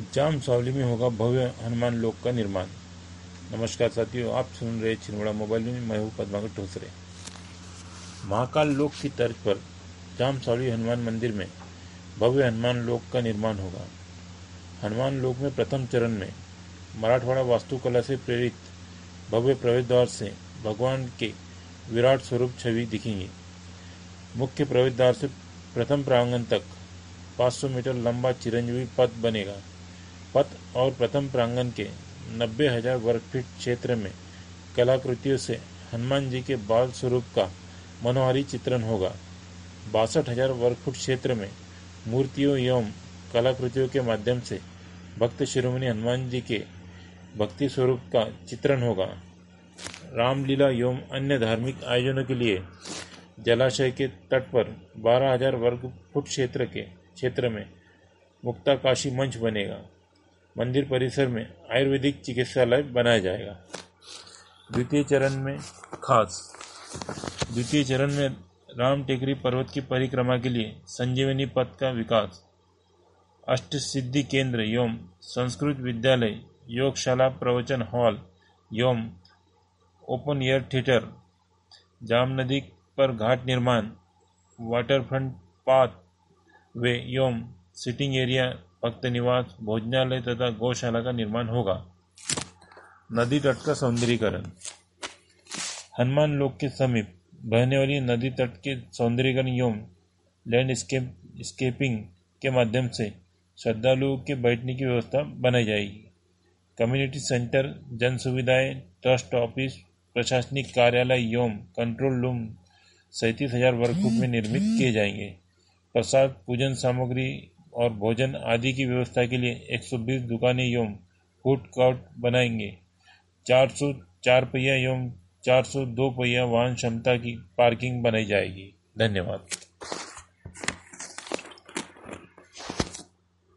जामसावली में होगा भव्य हनुमान लोक का निर्माण। नमस्कार साथियों, आप सुन रहे छिंदवाड़ा मोबाइल में। मैं हूँ पद्माकर ठोसरे। महाकाल लोक की तर्ज पर जामसावली हनुमान मंदिर में भव्य हनुमान लोक का निर्माण होगा। हनुमान लोक में प्रथम चरण में मराठवाड़ा वास्तुकला से प्रेरित भव्य प्रवेश द्वार से भगवान के विराट स्वरूप छवि दिखेंगी। मुख्य प्रवेश द्वार से प्रथम प्रांगण तक 500 मीटर लंबा चिरंजीवी पथ बनेगा। पथ और प्रथम प्रांगण के 90,000 वर्ग फीट क्षेत्र में कलाकृतियों से हनुमान जी के बाल स्वरूप का मनोहारी चित्रण होगा। 62,000 वर्ग फुट क्षेत्र में मूर्तियों एवं कलाकृतियों के माध्यम से भक्त शिरोमणि हनुमान जी के भक्ति स्वरूप का चित्रण होगा। रामलीला एवं अन्य धार्मिक आयोजनों के लिए जलाशय के तट पर 12,000 वर्ग फुट क्षेत्र में मुक्ताकाशी मंच बनेगा। मंदिर परिसर में आयुर्वेदिक चिकित्सालय बनाया जाएगा। द्वितीय चरण में राम टेकरी पर्वत की परिक्रमा के लिए संजीवनी पथ का विकास, अष्टसिद्धि केंद्र एवं संस्कृत विद्यालय, योगशाला, प्रवचन हॉल एवं ओपन एयर थिएटर, जाम नदी पर घाट निर्माण, वाटरफ्रंट पाथ वे एवं सिटिंग एरिया, भक्त निवास, भोजनालय तथा गौशाला का निर्माण होगा। नदी तट का सौंदर्यीकरण। हनुमान लोक के समीप बहने वाली नदी तट के सौंदर्यीकरण एवं लैंडस्केपिंग के माध्यम से श्रद्धालुओं के बैठने की व्यवस्था बनाई जाएगी। कम्युनिटी सेंटर, जन सुविधाएं, ट्रस्ट ऑफिस, प्रशासनिक कार्यालय एवं कंट्रोल रूम 37,000 वर्ग फुट में निर्मित किए जाएंगे। प्रसाद, पूजन सामग्री और भोजन आदि की व्यवस्था के लिए 120 दुकानें एवं फूड कोर्ट बनाएंगे। 404 पहिया एवं 402 पहिया वाहन क्षमता की पार्किंग बनाई जाएगी। धन्यवाद।